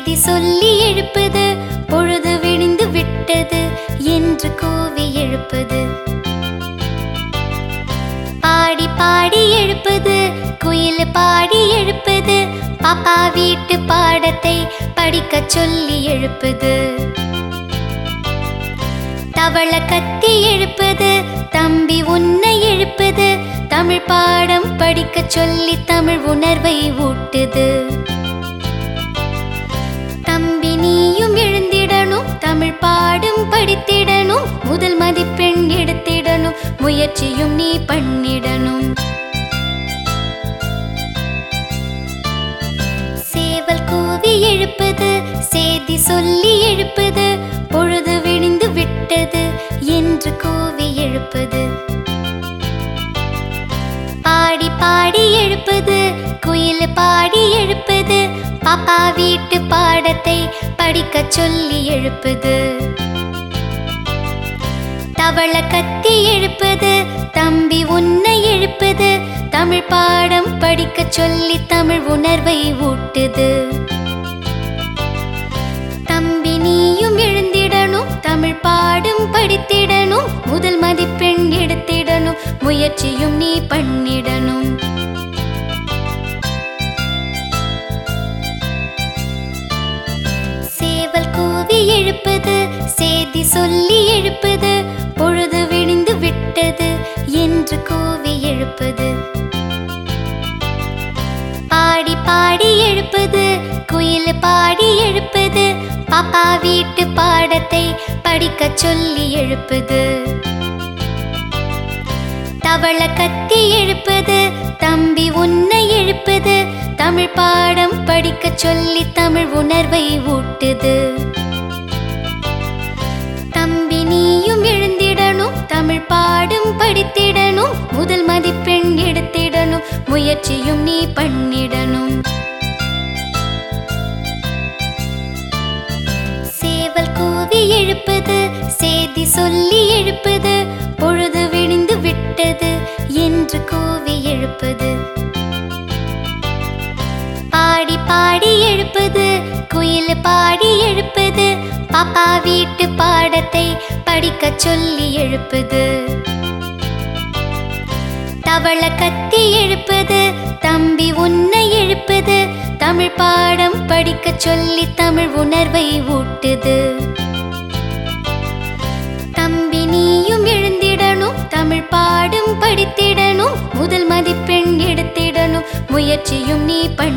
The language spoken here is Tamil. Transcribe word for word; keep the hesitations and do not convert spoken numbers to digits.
சேதி சொல்லி எழுப்பது, பொழுது விடிந்து விட்டது என்று கூவி எழுப்பது. பாடி பாடி எழுப்பது, குயில் பாடி எழுப்பது, பாப்பா வீட்டு பாடத்தை படிக்க சொல்லி எழுப்பது. தவள கத்தி எழுப்பது, தம்பி உன்னை எழுப்பது, தமிழ் பாடம் படிக்க சொல்லி தமிழ் உணர்வை ஊட்டுது. தம்பி நீயும் எழுந்திடணும், தமிழ் பாடம் படித்திடணும், முதல் மதிப்பெண் எடுத்திடணும், முயற்சியும் நீ பண்ணிடணும். சேவல் கூவி எழுப்பது, சேதி சொல்லி எழுப்பது, பொழுது விடிந்து விட்டது என்று கூவி எழுப்பது. பாடி பாடி எழுப்பது, குயில் பாடி எழுப்பது, பாப்பா வீட்டு பாடத்தை படிக்க சொல்லி எழுப்பது. தவள கத்தி எழுப்பது, தம்பி உன்னை எழுப்பது, தமிழ் பாடம் படிக்க சொல்லி தமிழ் உணர்வை ஊட்டுது. தம்பி நீயும் எழுந்திடணும், தமிழ் பாடம் படித்திடணும், முதல் மதிப்பெண் எடுத்திடணும், முயற்சியும் நீ பண்ணிடணும். சேவல் கூவி எழுப்பது, சேதி சொல்லி எழுப்பது, பொழுது விடிந்து விட்டது என்று கூவி எழுப்பது. பாடி பாடி எழுப்பது, குயில் பாடி எழுப்பது, பாப்பா வீட்டு பாடத்தை படிக்க சொல்லி எழுப்பது. தவள கத்தி எழுப்பது, தம்பி உன்னை எழுப்பது, தமிழ் பாடம் படிக்க சொல்லி தமிழ் உணர்வை ஊட்டுது. தம்பி நீயும் எழுந்திடணும், தமிழ் பாடம் படித்திடணும், முதல் மதிப்பெண் எடுத்திடணும், முயற்சியும் நீ பண்ணிடணும். சேவல் கூவி எழுப்பது, சேதி சொல்லி எழுப்பது, பொழுது விடிந்து விட்டது என்று கூவி எழுப்பது. பாடி பாடி எழுப்பது, குயில் பாடி எழுப்பது, பாப்பா வீட்டு பாடத்தை படிக்க சொல்லி எழுப்பது. தவள கத்தி எழுப்பது, தம்பி உன்னை எழுப்பது, தமிழ் பாடம் படிக்க சொல்லி தமிழ் உணர்வை ஊட்டுது. தம்பி நீயும் எழுந்திடணும், தமிழ் பாடம் படித்திடணும், முதல் மதிப்பெண் எடுத்திடணும், முயற்சியும் நீ பண்ண